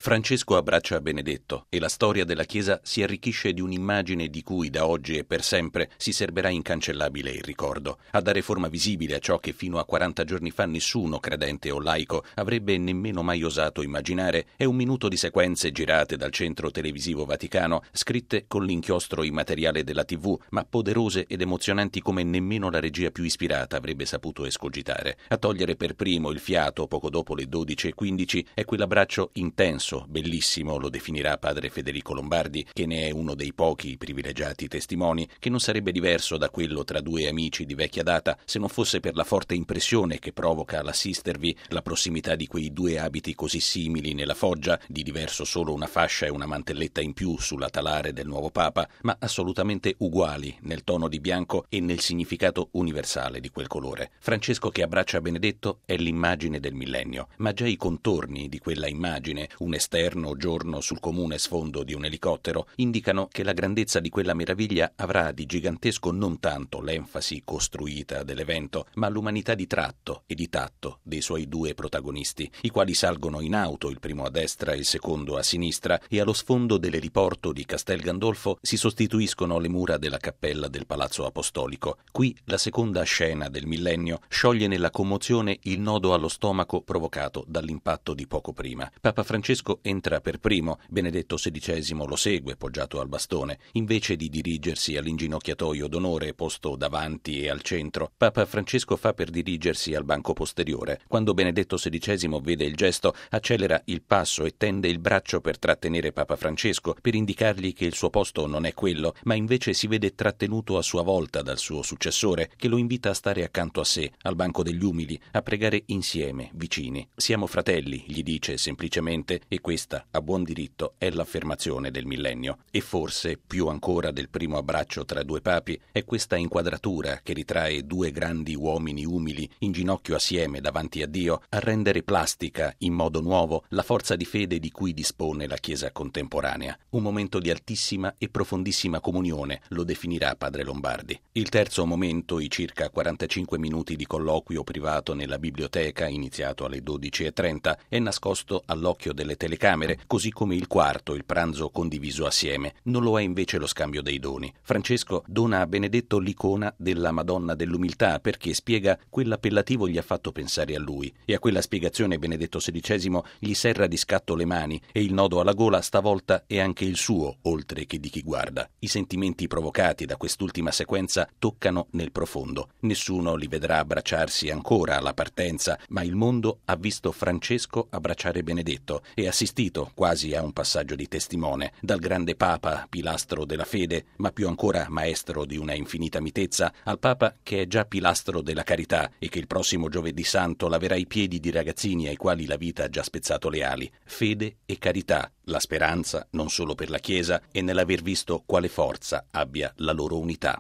Francesco abbraccia Benedetto e la storia della Chiesa si arricchisce di un'immagine di cui da oggi e per sempre si serberà incancellabile il ricordo, a dare forma visibile a ciò che fino a 40 giorni fa nessuno credente o laico avrebbe nemmeno mai osato immaginare. È un minuto di sequenze girate dal centro televisivo Vaticano, scritte con l'inchiostro immateriale della TV, ma poderose ed emozionanti come nemmeno la regia più ispirata avrebbe saputo escogitare. A togliere per primo il fiato poco dopo le 12:15 è quell'abbraccio intenso, bellissimo, lo definirà padre Federico Lombardi, che ne è uno dei pochi privilegiati testimoni, che non sarebbe diverso da quello tra due amici di vecchia data se non fosse per la forte impressione che provoca all'assistervi la prossimità di quei due abiti così simili nella foggia, di diverso solo una fascia e una mantelletta in più sulla talare del nuovo Papa, ma assolutamente uguali nel tono di bianco e nel significato universale di quel colore. Francesco che abbraccia Benedetto è l'immagine del millennio, ma già i contorni di quella immagine, un esterno giorno sul comune sfondo di un elicottero, indicano che la grandezza di quella meraviglia avrà di gigantesco non tanto l'enfasi costruita dell'evento, ma l'umanità di tratto e di tatto dei suoi due protagonisti, i quali salgono in auto, il primo a destra e il secondo a sinistra, e allo sfondo dell'eliporto di Castel Gandolfo si sostituiscono le mura della cappella del Palazzo Apostolico. Qui la seconda scena del millennio scioglie nella commozione il nodo allo stomaco provocato dall'impatto di poco prima. Papa Francesco entra per primo, Benedetto XVI lo segue poggiato al bastone. Invece di dirigersi all'inginocchiatoio d'onore posto davanti e al centro, Papa Francesco fa per dirigersi al banco posteriore. Quando Benedetto XVI vede il gesto, accelera il passo e tende il braccio per trattenere Papa Francesco, per indicargli che il suo posto non è quello, ma invece si vede trattenuto a sua volta dal suo successore, che lo invita a stare accanto a sé, al banco degli umili, a pregare insieme, vicini. Siamo fratelli, gli dice semplicemente, e questa, a buon diritto, è l'affermazione del millennio. E forse, più ancora del primo abbraccio tra due papi, è questa inquadratura che ritrae due grandi uomini umili in ginocchio assieme davanti a Dio a rendere plastica, in modo nuovo, la forza di fede di cui dispone la Chiesa contemporanea. Un momento di altissima e profondissima comunione, lo definirà padre Lombardi. Il terzo momento, i circa 45 minuti di colloquio privato nella biblioteca, iniziato alle 12:30, è nascosto all'occhio delle telecamere, così come il quarto, il pranzo condiviso assieme. Non lo è invece lo scambio dei doni. Francesco dona a Benedetto l'icona della Madonna dell'Umiltà perché, spiega, quell'appellativo gli ha fatto pensare a lui, e a quella spiegazione Benedetto XVI gli serra di scatto le mani e il nodo alla gola stavolta è anche il suo, oltre che di chi guarda. I sentimenti provocati da quest'ultima sequenza toccano nel profondo. Nessuno li vedrà abbracciarsi ancora alla partenza, ma il mondo ha visto Francesco abbracciare Benedetto e assistito quasi a un passaggio di testimone, dal grande Papa, pilastro della fede, ma più ancora maestro di una infinita mitezza, al Papa che è già pilastro della carità e che il prossimo giovedì santo laverà i piedi di ragazzini ai quali la vita ha già spezzato le ali. Fede e carità, la speranza, non solo per la Chiesa, è nell'aver visto quale forza abbia la loro unità.